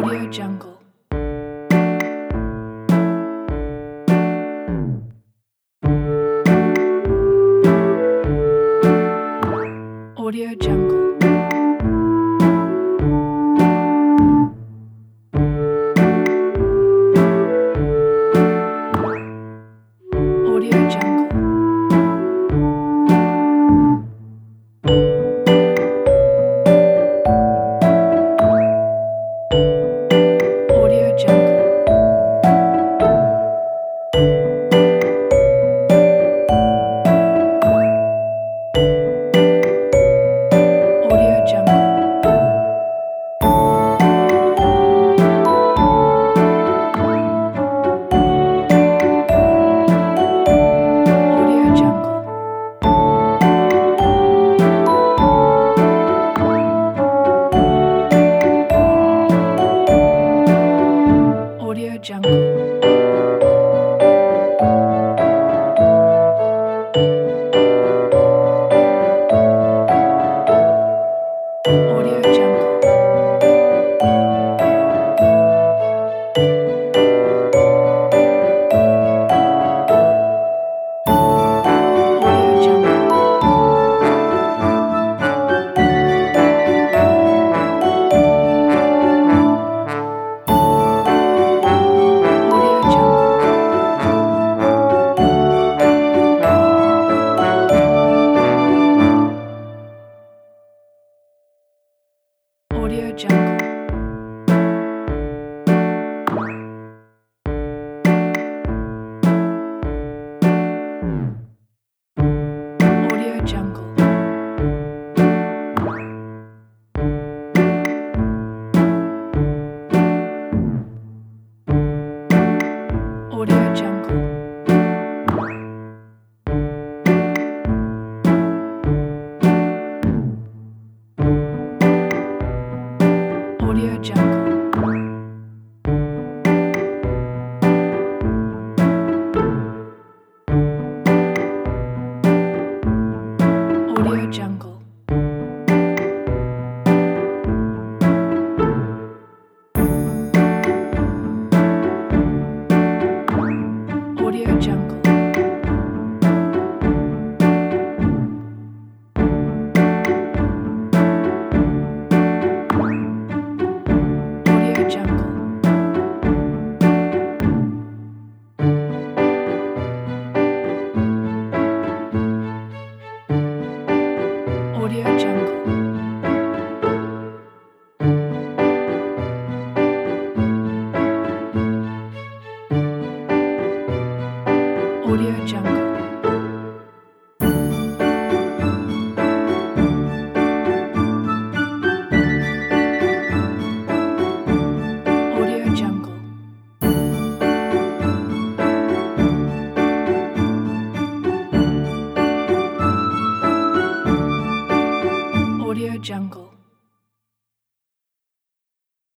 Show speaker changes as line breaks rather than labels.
Audio Jungle. Audio Jungle. Audio Jungle. Audio Jungle. Audio Jungle. Audio Jungle. Audio Jungle. Audio Jungle. Audio Jungle. Audio Jungle. Audio Jungle. Audio Jungle. Audio Jungle. Audio Jungle. Audio Jungle. Audio Jungle. Audio Jungle. Audio Jungle. Audio Jungle.